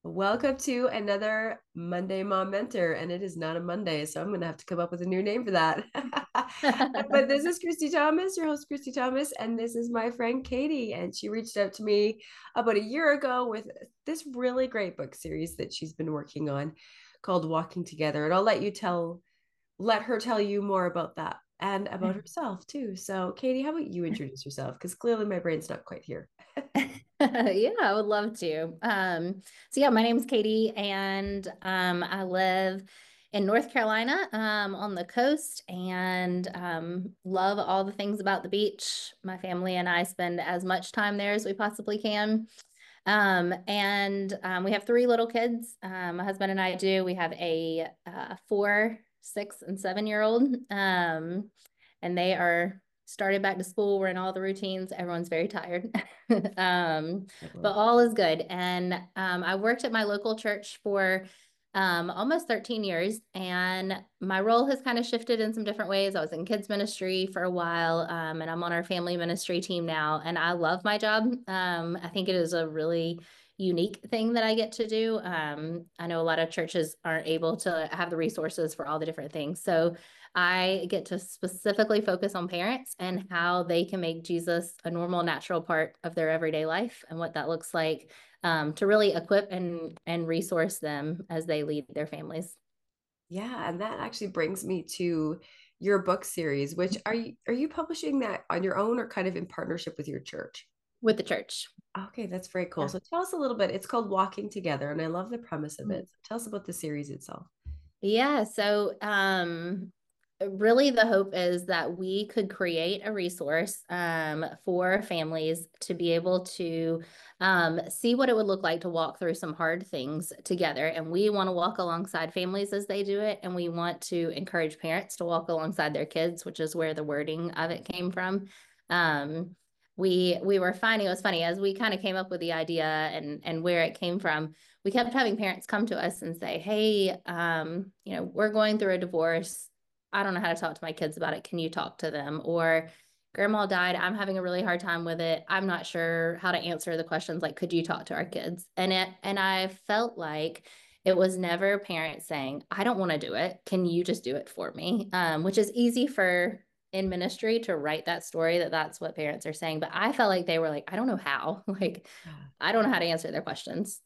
Welcome to another Monday Mom Mentor, and it is not a Monday, so I'm going to have to come up with a new name for that. But this is Christy Thomas, your host, Christy Thomas, and this is my friend Katie, and she reached out to me about a year ago with this really great book series that she's been working on called Walking Together, and I'll let her tell you more about that and about herself too. So, Katie, how about you introduce yourself? Because clearly my brain's not quite here. Yeah, I would love to. So yeah, my name's Katie and I live in North Carolina on the coast and love all the things about the beach. My family and I spend as much time there as we possibly can. We have three little kids. My husband and I do. We have a 4, 6, and 7-year old. And they are started back to school. We're in all the routines. Everyone's very tired. But all is good. And I worked at my local church for almost 13 years, and my role has kind of shifted in some different ways. I was in kids ministry for a while, and I'm on our family ministry team now, and I love my job. I think it is a really unique thing that I get to do. I know a lot of churches aren't able to have the resources for all the different things. So I get to specifically focus on parents and how they can make Jesus a normal, natural part of their everyday life and what that looks like to really equip and resource them as they lead their families. Yeah, and that actually brings me to your book series, which are you publishing that on your own or kind of in partnership with your church? With the church. Okay, that's very cool. Yeah. So tell us a little bit. It's called Walking Together, and I love the premise of Mhm. it. So tell us about the series itself. Yeah, so really the hope is that we could create a resource for families to be able to see what it would look like to walk through some hard things together. And we want to walk alongside families as they do it. And we want to encourage parents to walk alongside their kids, which is where the wording of it came from. Um, we were finding it was funny as we kind of came up with the idea and where it came from. We kept having parents come to us and say, "Hey, we're going through a divorce. I don't know how to talk to my kids about it. Can you talk to them?" Or grandma died. I'm having a really hard time with it. I'm not sure how to answer the questions. Like, could you talk to our kids? And I felt like it was never parents saying, I don't want to do it. Can you just do it for me? Which is easy for in ministry to write that story that that's what parents are saying. But I felt like they were like, I don't know how. Like, Yeah. I don't know how to answer their questions.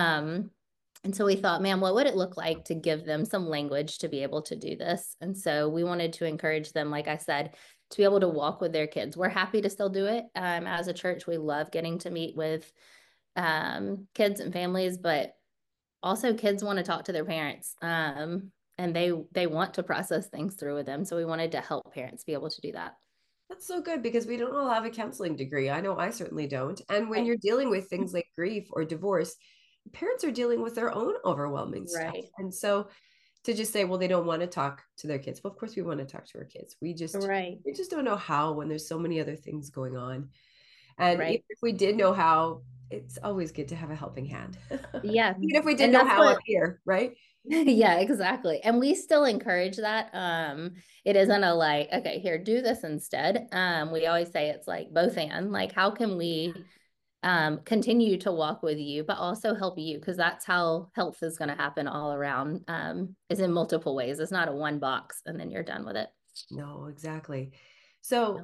And so we thought, man, what would it look like to give them some language to be able to do this? And so we wanted to encourage them, like I said, to be able to walk with their kids. We're happy to still do it. As a church, we love getting to meet with kids and families, but also kids want to talk to their parents. And they want to process things through with them. So we wanted to help parents be able to do that. That's so good because we don't all have a counseling degree. I know I certainly don't. And when Right. you're dealing with things like grief or divorce, parents are dealing with their own overwhelming stuff. Right. And so to just say, well, they don't want to talk to their kids. Well, of course we want to talk to our kids. We just Right. we just don't know how when there's so many other things going on. And even Right. if we did know how, it's always good to have a helping hand. Yeah. Even if we did And know that's how up what here, right? Yeah, exactly. And we still encourage that. It isn't a like, okay, here, do this instead. We always say it's like both and like, how can we continue to walk with you, but also help you? Because that's how health is going to happen all around, is in multiple ways. It's not a one box and then you're done with it. No, exactly. Yeah. So,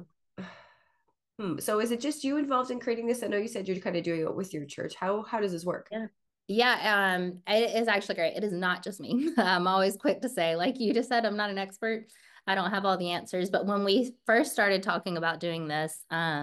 so is it just you involved in creating this? I know you said you're kind of doing it with your church. How does this work? Yeah. Yeah, it is actually great. It is not just me. I'm always quick to say, like you just said, I'm not an expert. I don't have all the answers. But when we first started talking about doing this,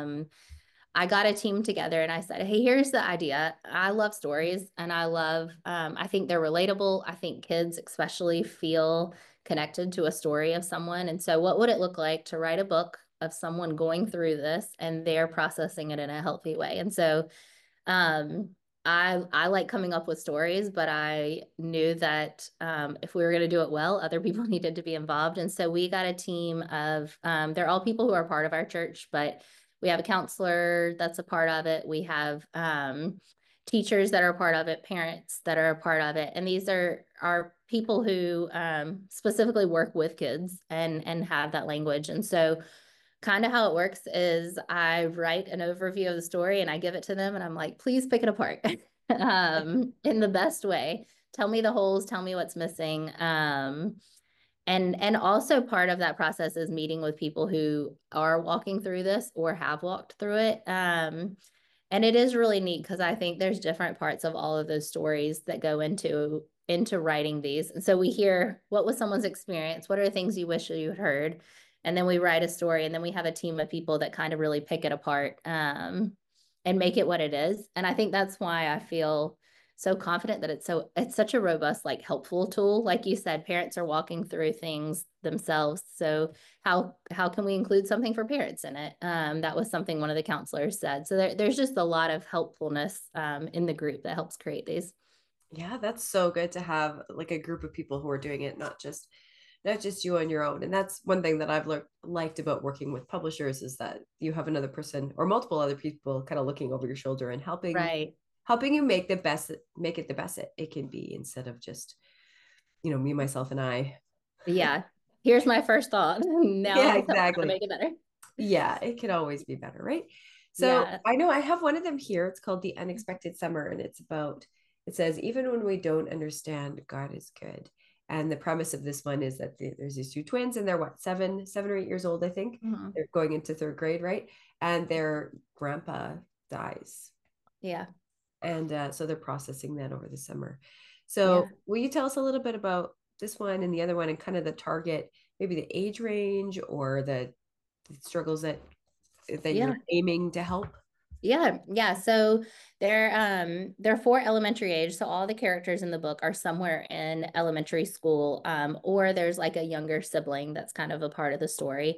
I got a team together and I said, hey, here's the idea. I love stories and I think they're relatable. I think kids especially feel connected to a story of someone. And so, what would it look like to write a book of someone going through this and they're processing it in a healthy way? And so, um, I like coming up with stories, but I knew that if we were going to do it well, other people needed to be involved. And so we got a team of they're all people who are part of our church, but we have a counselor that's a part of it. We have teachers that are a part of it, parents that are a part of it, and these are people who specifically work with kids and have that language. And so kind of how it works is I write an overview of the story and I give it to them and I'm like, please pick it apart. in the best way. Tell me the holes, tell me what's missing. And also part of that process is meeting with people who are walking through this or have walked through it. And it is really neat because I think there's different parts of all of those stories that go into writing these. And so we hear, what was someone's experience? What are the things you wish you had heard? And then we write a story, and then we have a team of people that kind of really pick it apart, and make it what it is. And I think that's why I feel so confident that it's such a robust, like, helpful tool. Like you said, parents are walking through things themselves. So how can we include something for parents in it? That was something one of the counselors said. So there's just a lot of helpfulness in the group that helps create these. Yeah, that's so good to have like a group of people who are doing it, not just you on your own. And that's one thing that I've liked about working with publishers, is that you have another person or multiple other people kind of looking over your shoulder and Right. helping you make it the best it can be, instead of just, me, myself, and I. Yeah. Here's my first thought. Now Yeah, you tell me how to exactly. make it better. Yeah, it could always be better, right? So Yeah. I know I have one of them here. It's called The Unexpected Summer, and it says, even when we don't understand, God is good. And the premise of this one is that there's these two twins, and they're what, 7 or 8 years old, I think. Mhm. They're going into third grade, right? And their grandpa dies. Yeah. And so they're processing that over the summer. Yeah. So will you tell us a little bit about this one and the other one, and kind of the target, maybe the age range, or the struggles that you're Yeah. aiming to help? Yeah, yeah. So they're for elementary age. So all the characters in the book are somewhere in elementary school, or there's like a younger sibling that's kind of a part of the story.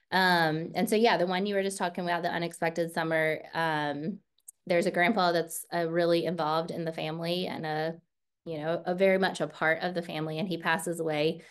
And so yeah, the one you were just talking about, the unexpected summer, there's a grandpa that's really involved in the family, and a very much a part of the family, and he passes away.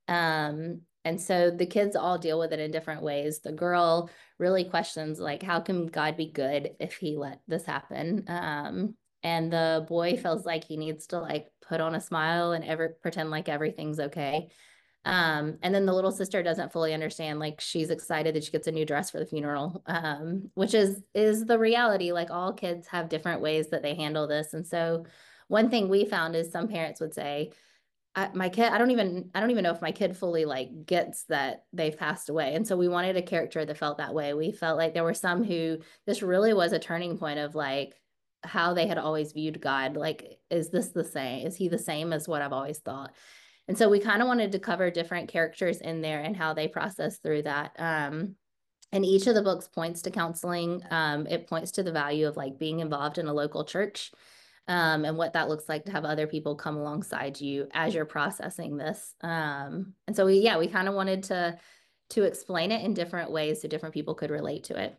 And so the kids all deal with it in different ways. The girl really questions, like, how can God be good if he let this happen? And the boy feels like he needs to, like, put on a smile and ever pretend like everything's okay. And then the little sister doesn't fully understand, like, she's excited that she gets a new dress for the funeral, which is the reality. Like, all kids have different ways that they handle this. And so one thing we found is some parents would say, my kid, I don't even know if my kid fully, like, gets that they've passed away. And so we wanted a character that felt that way. We felt like there were some who this really was a turning point of, like, how they had always viewed God. Like, is this the same? Is he the same as what I've always thought? And so we kind of wanted to cover different characters in there and how they process through that. And each of the books points to counseling. It points to the value of, like, being involved in a local church, and what that looks like to have other people come alongside you as you're processing this. And so we kind of wanted to explain it in different ways so different people could relate to it.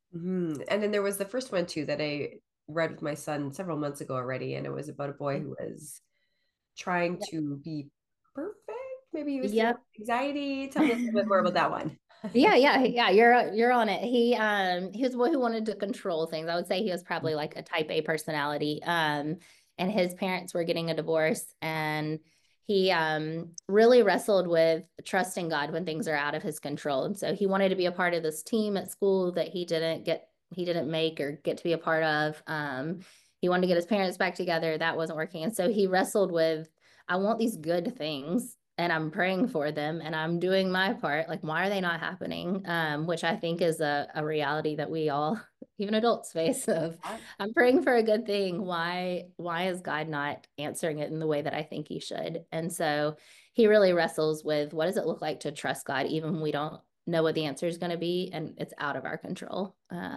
And then there was the first one too that I read with my son several months ago already, and it was about a boy who was trying to be perfect. Maybe he was dealing Yep. with anxiety. Tell me a little bit more about that one. Yeah. You're on it. He was a boy who wanted to control things. I would say he was probably like a type A personality. And his parents were getting a divorce, and he really wrestled with trusting God when things are out of his control. And so he wanted to be a part of this team at school that he didn't make or get to be a part of. He wanted to get his parents back together. That wasn't working. And so he wrestled with, I want these good things, and I'm praying for them, and I'm doing my part. Like, why are they not happening? Which I think is a reality that we all, even adults, face of, I'm praying for a good thing. Why is God not answering it in the way that I think he should? And so he really wrestles with, what does it look like to trust God even when we don't know what the answer is going to be and it's out of our control.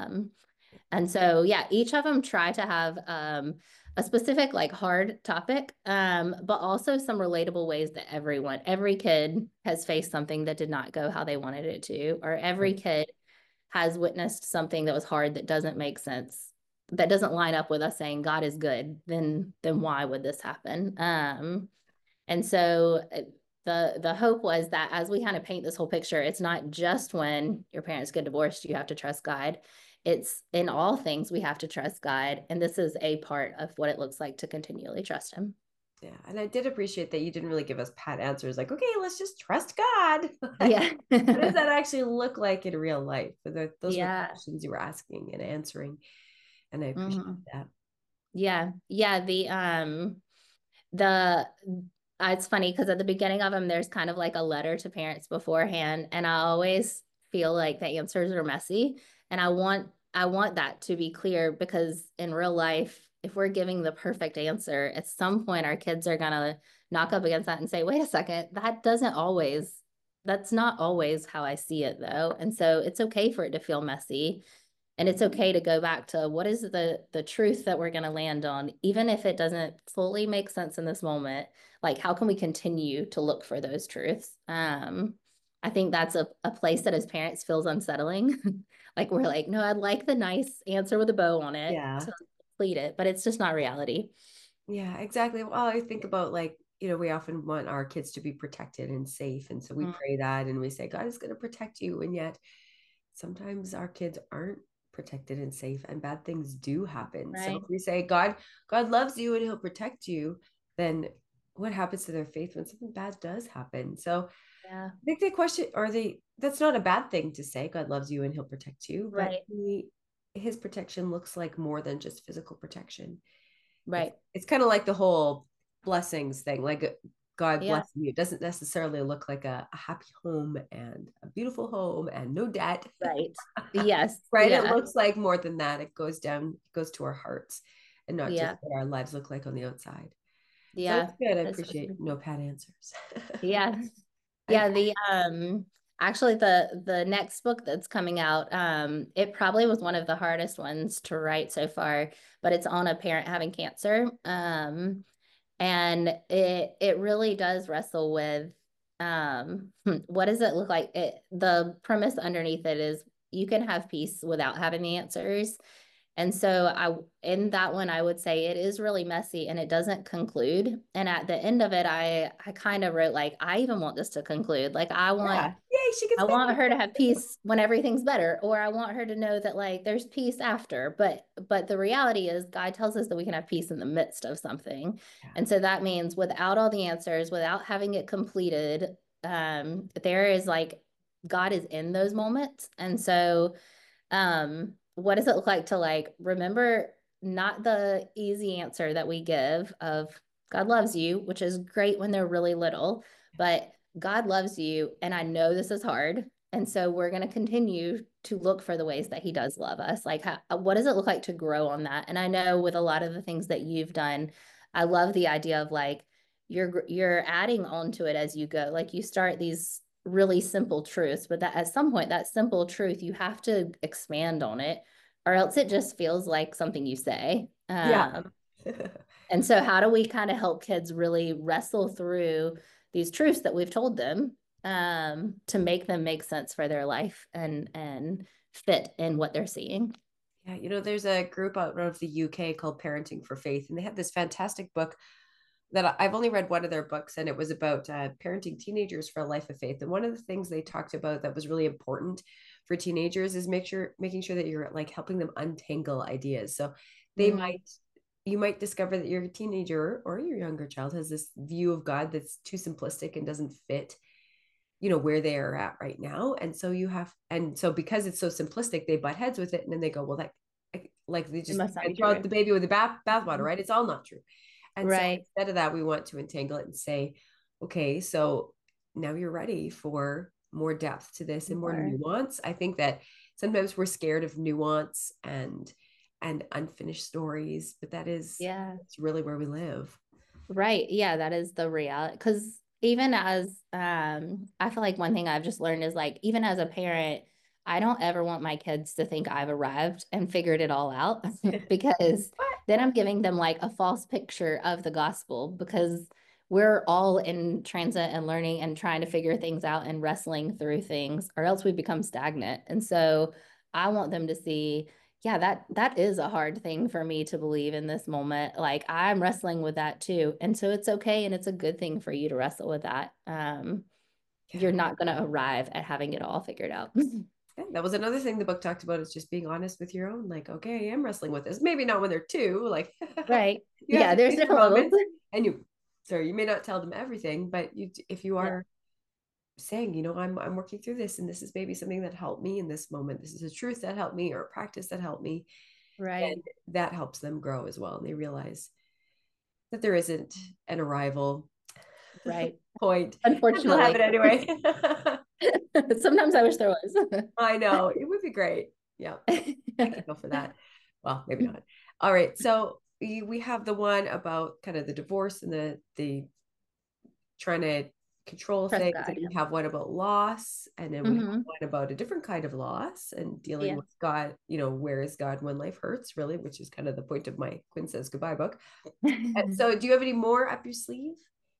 And so, yeah, each of them try to have a specific, like, hard topic, but also some relatable ways that every kid has faced something that did not go how they wanted it to, or every kid has witnessed something that was hard that doesn't make sense, that doesn't line up with us saying God is good. Then why would this happen? And so the hope was that as we kind of paint this whole picture, it's not just when your parents get divorced, you have to trust God. It's in all things we have to trust God. And this is a part of what it looks like to continually trust him. Yeah, and I did appreciate that you didn't really give us pat answers like, okay, let's just trust God. Like, Yeah. what does that actually look like in real life? Those were the Yeah. questions you were asking and answering, and I appreciate Mhm. that. Yeah. Yeah. The it's funny because at the beginning of them, there's kind of like a letter to parents beforehand, and I always feel like the answers are messy, and I want that to be clear because in real life, if we're giving the perfect answer, at some point our kids are gonna knock up against that and say, "Wait a second, that's not always how I see it, though," and so it's okay for it to feel messy. And it's okay to go back to what is the truth that we're going to land on, even if it doesn't fully make sense in this moment. Like, how can we continue to look for those truths? I think that's a place that as parents feels unsettling. Like, we're like, no, I'd like the nice answer with a bow on it Yeah. to complete it, but it's just not reality. Yeah, exactly. Well, I think about like, we often want our kids to be protected and safe. And so we Mm, pray that and we say, God is going to protect you. And yet sometimes our kids aren't protected and safe and bad things do happen. So if right. we say, God loves you and he'll protect you, then what happens to their faith when something bad does happen? So Yeah. I think the question or that's not a bad thing to say, God loves you and he'll protect you, but Right. his protection looks like more than just physical protection. it's Right. it's kind of like the whole blessings thing, like God Yeah. blessing you. It doesn't necessarily look like a happy home and a beautiful home and no debt. Right. Yes. Right, it Yeah. looks like more than that. It goes to our hearts and not just Yeah. what our lives look like on the outside. So Yeah. it's good. I That's so appreciate true. no pat answers. Yeah. I, Yeah, the actually the next book that's coming out, it probably was one of the hardest ones to write so far, but it's on a parent having cancer. And it really does wrestle with what does it look like? The premise underneath it is you can have peace without having the answers. And so in that one, I would say it is really messy and it doesn't conclude. And at the end of it, I kind of wrote like, I even want this to conclude. Like yeah, yay, she gets I want back. her to have peace when everything's better, or I want her to know that like there's peace after. But the reality is God tells us that we can have peace in the midst of something. Yeah, And so that means without all the answers, without having it completed, there is like God is in those moments. And so what does it look like to like remember not the easy answer that we give of God loves you, which is great when they're really little, but God loves you and I know this is hard, and so we're going to continue to look for the ways that he does love us. Like what does it look like to grow on that? And I know with a lot of the things that you've done, I love the idea of like you're adding on to it as you go. Like you start these really simple truths, but that at some point, that simple truth, you have to expand on it, or else it just feels like something you say. yeah. And so, how do we kind of help kids really wrestle through these truths that we've told them to make them make sense for their life and fit in what they're seeing? Yeah, there's a group out of the UK called Parenting for Faith, and they had this fantastic book that I've only read one of their books, and it was about parenting teenagers for a life of faith. And one of the things they talked about that was really important for teenagers is making sure that you're like helping them untangle ideas. So they Mm, might you might discover that your teenager or your younger child has this view of God that's too simplistic and doesn't fit where they are at right now. And so because it's so simplistic, they butt heads with it, and then they go, well, that like they it just must not be throw out true. the baby with the bathwater, right? It's all not true. And so Right. instead of that, we want to entangle it and say, okay, so now you're ready for more depth to this and more Or, nuance. I think that sometimes we're scared of nuance and unfinished stories, but yeah. it's really where we live. Right. Yeah, that is the reality. Because even as I feel like one thing I've just learned is like even as a parent, I don't ever want my kids to think I've arrived and figured it all out because What? then I'm giving them like a false picture of the gospel because we're all in transit and learning and trying to figure things out and wrestling through things, or else we become stagnant. And so I want them to see, yeah, that is a hard thing for me to believe in this moment. Like I'm wrestling with that too. And so it's okay and it's a good thing for you to wrestle with that. You're Yeah. not going to arrive at having it all figured out. Yeah, that was another thing the book talked about is just being honest with your own, like, okay, I am wrestling with this. Maybe not when they're two, like Right. you have Yeah, to there's face your different levels. moments and you may not tell them everything, but if you Yeah. are saying, I'm working through this and this is maybe something that helped me in this moment. This is a truth that helped me or a practice that helped me. Right. And that helps them grow as well. And they realize that there isn't an arrival Right. point. They'll have it Unfortunately. anyway. Sometimes I wish there was. I know. It would be great. Yeah. I could go for that. Well, maybe not. All right. So we have the one about kind of the divorce and the trying to control Trust things. God. And we have one about loss, and then we have Hmm. one about a different kind of loss and dealing Yeah. with God. Where is God when life hurts, really, which is kind of the point of my Quinn Says Goodbye book. So, do you have any more up your sleeve?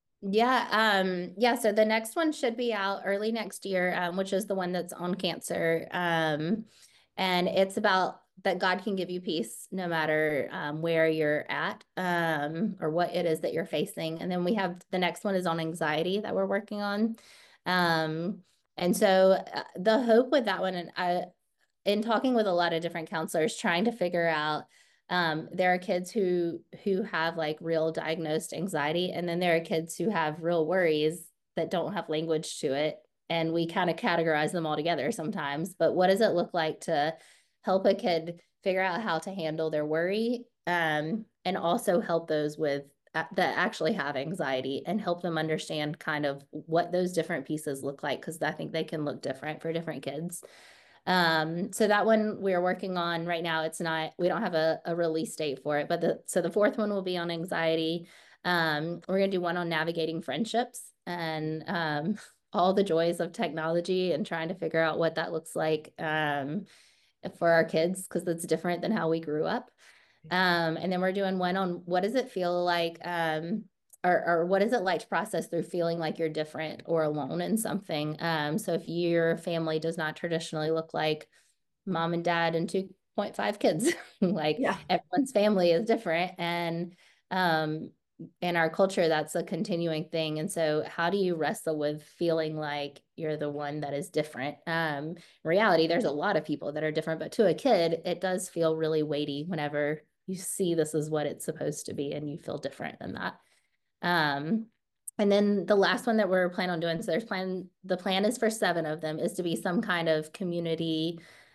Yeah, so the next one should be out early next year, which is the one that's on cancer. And it's about that God can give you peace no matter where you're at, or what it is that you're facing. And then we have the next one is on anxiety that we're working on. And so the hope with that one, and in talking with a lot of different counselors, trying to figure out, there are kids who have like real diagnosed anxiety, and then there are kids who have real worries that don't have language to it, and we kind of categorize them all together sometimes. But what does it look like to help a kid figure out how to handle their worry, and also help those with that actually have anxiety, and help them understand kind of what those different pieces look like, because I think they can look different for different kids. So that one we're working on right now. It's not, we don't have a release date for it, but the fourth one will be on anxiety. We're going to do one on navigating friendships, and all the joys of technology and trying to figure out what that looks like for our kids, because it's different than how we grew up. And then we're doing one on what does it feel like, or what is it like to process through feeling like you're different or alone in something. So if your family does not traditionally look like mom and dad and 2.5 kids, like Yeah. everyone's family is different. And in our culture, that's a continuing thing. And so how do you wrestle with feeling like you're the one that is different? In reality, there's a lot of people that are different, but to a kid, it does feel really weighty whenever you see this is what it's supposed to be and you feel different than that. And then the last one that we're planning on doing, so the plan is for 7 of them, is to be some kind of community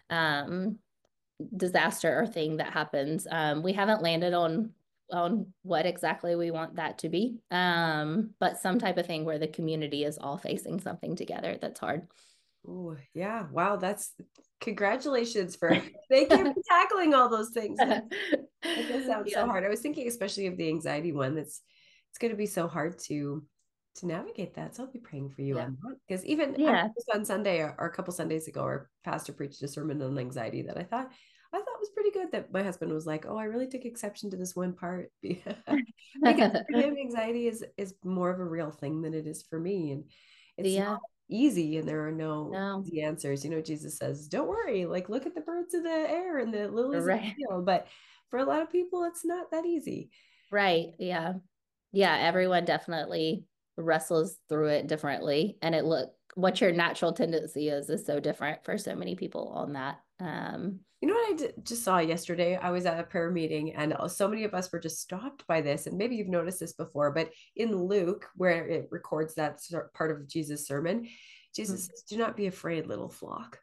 disaster or thing that happens. We haven't landed on what exactly we want that to be, but some type of thing where the community is all facing something together that's hard. Oh, yeah. Wow. That's congratulations for thank you for tackling all those things. That does sound so Yeah. hard. I was thinking especially of the anxiety one. It's going to be so hard to navigate that. So I'll be praying for you Yeah. on that. Because even Yeah. just on Sunday or a couple Sundays ago, our pastor preached a sermon on anxiety that I thought was pretty good. That my husband was like, "Oh, I really took exception to this one part," because for him, anxiety is more of a real thing than it is for me, and it's not Yeah. easy, and there are no No. easy answers. Jesus says, "Don't worry, like look at the birds of the air and the lilies of the Right. field," but for a lot of people, it's not that easy. Right. Yeah. Yeah. Everyone definitely wrestles through it differently. And what your natural tendency is so different for so many people on that. You know what just saw yesterday? I was at a prayer meeting, and so many of us were just stopped by this. And maybe you've noticed this before, but in Luke, where it records that part of Jesus' sermon, Jesus says, "Do not be afraid, little flock."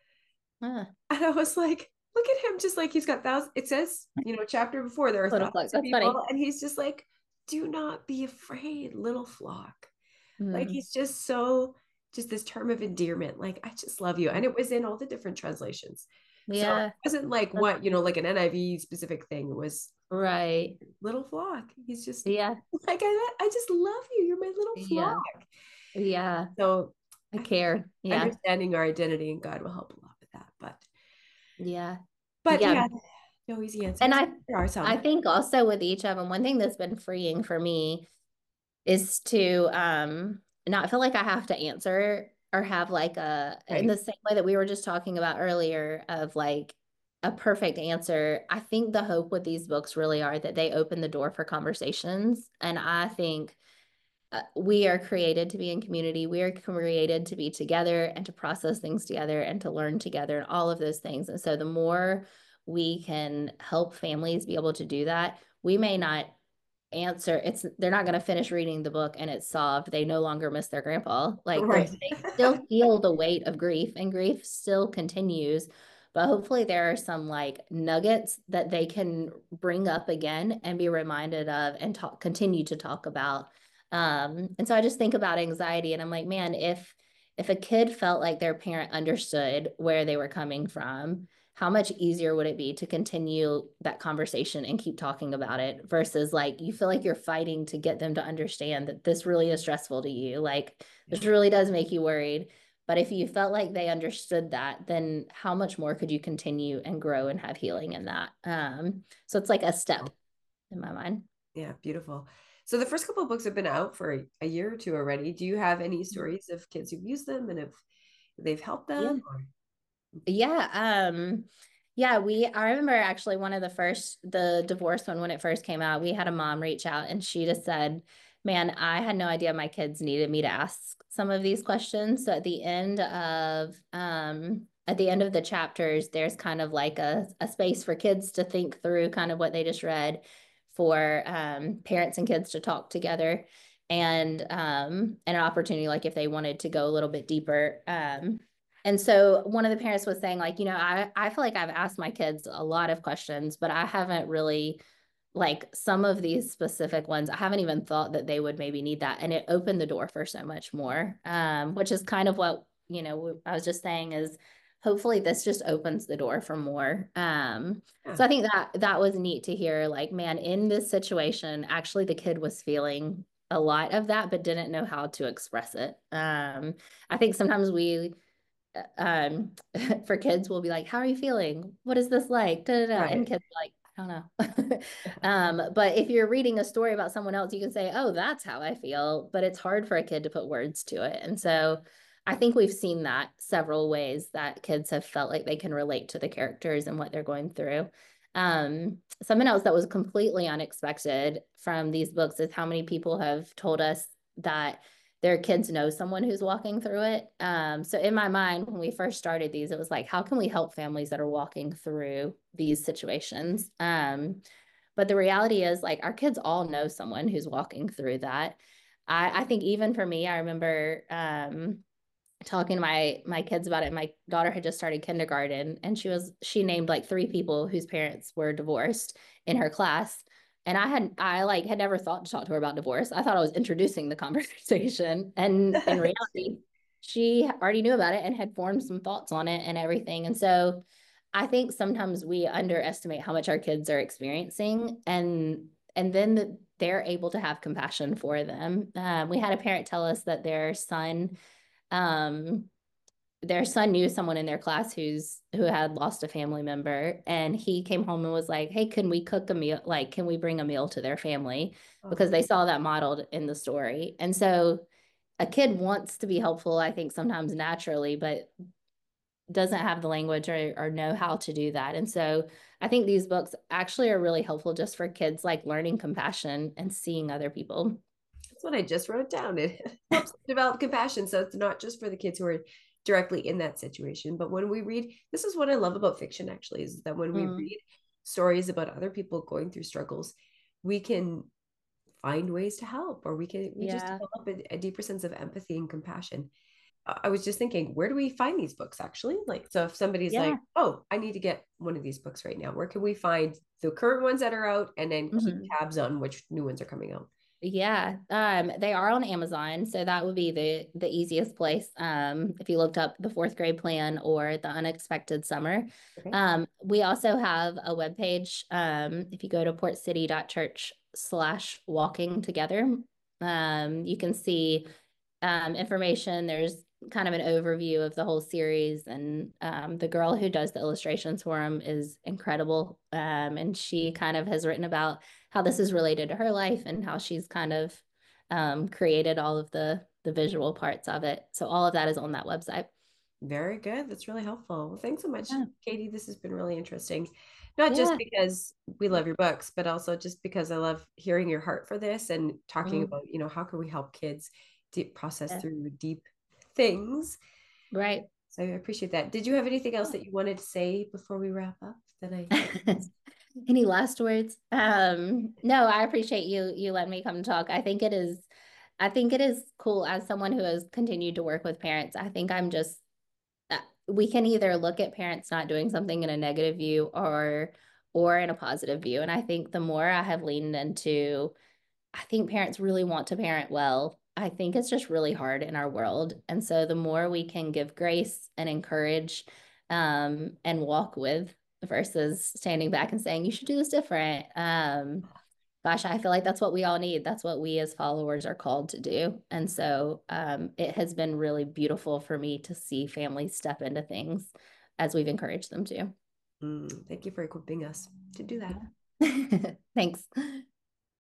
Ah, And I was like, look at him, just like he's got thousands. It says, chapter before, there are little flock. thousands of That's people, funny. and he's just like, "Do not be afraid, little flock." Like Mm, he's just so, just this term of endearment. Like, I just love you. And it was in all the different translations. So it yeah. wasn't like That's what, sweet. like an NIV specific thing. It was Right. little flock. He's just Yeah. like, I just love you. You're my little Yeah. flock. Yeah. So I I think care. Yeah. understanding our identity in God will help a lot with that. Yeah. But Yeah. yeah, no easy And answers. I, There are I some. think also with each of them, one thing that's been freeing for me is to not feel like I have to answer or have like in Right. the same way that we were just talking about earlier of like a perfect answer. I think the hope with these books really are that they open the door for conversations. And I think we are created to be in community. We are created to be together and to process things together and to learn together and all of those things. And so the more we can help families be able to do that, we may not answer they're not going to finish reading the book and it's solved. They no longer miss their grandpa. Like Right. they still feel the weight of grief, and grief still continues, but hopefully there are some like nuggets that they can bring up again and be reminded of and continue to talk about. And so I just think about anxiety and I'm like, man, if a kid felt like their parent understood where they were coming from, how much easier would it be to continue that conversation and keep talking about it versus like you feel like you're fighting to get them to understand that this really is stressful to you. Like this really does make you worried. But if you felt like they understood that, then how much more could you continue and grow and have healing in that? So it's like a step in my mind. Yeah, beautiful. So the first couple of books have been out for a year or two already. Do you have any stories of kids who've used them and if they've helped Yeah. them? Or... Yeah. Yeah, I remember actually one of the divorce one when it first came out, we had a mom reach out and she just said, man, I had no idea my kids needed me to ask some of these questions. So at the end of the chapters, there's kind of like a space for kids to think through kind of what they just read, for parents and kids to talk together, and an opportunity like if they wanted to go a little bit deeper. And so one of the parents was saying, like, I feel like I've asked my kids a lot of questions, but I haven't really, like, some of these specific ones, I haven't even thought that they would maybe need that. And it opened the door for so much more, which is kind of what, I was just saying is hopefully this just opens the door for more. Yeah, So I think that was neat to hear, like, man, in this situation, actually the kid was feeling a lot of that, but didn't know how to express it. I think sometimes um for kids we'll be like, how are you feeling, what is this like, da, da, da. And right. kids are like, I don't know. But if you're reading a story about someone else, you can say, oh, that's how I feel, but it's hard for a kid to put words to it. And so I think we've seen that several ways that kids have felt like they can relate to the characters and what they're going through. Something else that was completely unexpected from these books is how many people have told us that their kids know someone who's walking through it. So in my mind, when we first started these, it was like, how can we help families that are walking through these situations? But the reality is, like, our kids all know someone who's walking through that. I think even for me, I remember talking to my kids about it. My daughter had just started kindergarten and she named like 3 people whose parents were divorced in her class. And I like had never thought to talk to her about divorce. I thought I was introducing the conversation. And in reality, she already knew about it and had formed some thoughts on it and everything. And so I think sometimes we underestimate how much our kids are experiencing, and then they're able to have compassion for them. We had a parent tell us that um, their son knew someone in their class who had lost a family member, and he came home and was like, hey, can we cook a meal, like can we bring a meal to their family, Oh, because they saw that modeled in the story. And so a kid wants to be helpful, I think sometimes naturally, but doesn't have the language or know how to do that. And so I think these books actually are really helpful just for kids, like learning compassion and seeing other people. that's what I just wrote down. It helps develop compassion. So it's not just for the kids who are directly in that situation, but when we read, this is what I love about fiction actually, is that when we Mm, read stories about other people going through struggles, we can find ways to help, or we just yeah. develop a deeper sense of empathy and compassion. I was just thinking, where do we find these books actually? Like, so if somebody's like, Yeah. oh, I need to get one of these books right now, where can we find the current ones that are out and then keep Mhm. tabs on which new ones are coming out? Yeah, they are on Amazon, so that would be the easiest place. If you looked up the fourth grade plan or the unexpected summer. Okay. We also have a webpage. If you go to portcity.church/walking together, you can see information. There's kind of an overview of the whole series, and the girl who does the illustrations for them is incredible. And she kind of has written about how this is related to her life and how she's kind of created all of the visual parts of it. So all of that is on that website. Very good. That's really helpful. Well, thanks so much, Yeah. Katie. This has been really interesting. Not just Yeah. because we love your books, but also just because I love hearing your heart for this and talking Mm, about, how can we help kids process yeah. through deep things. Right. So I appreciate that. Did you have anything else that you wanted to say before we wrap up that I missed? Any last words? No, I appreciate you letting me come talk. I think it is cool as someone who has continued to work with parents. I think I'm just we can either look at parents not doing something in a negative view or in a positive view. And I think the more I have leaned into, I think parents really want to parent well. I think it's just really hard in our world. And so the more we can give grace and encourage and walk with versus standing back and saying, you should do this different. Gosh, I feel like that's what we all need. That's what we as followers are called to do. And so it has been really beautiful for me to see families step into things as we've encouraged them to. Thank you for equipping us to do that. Thanks.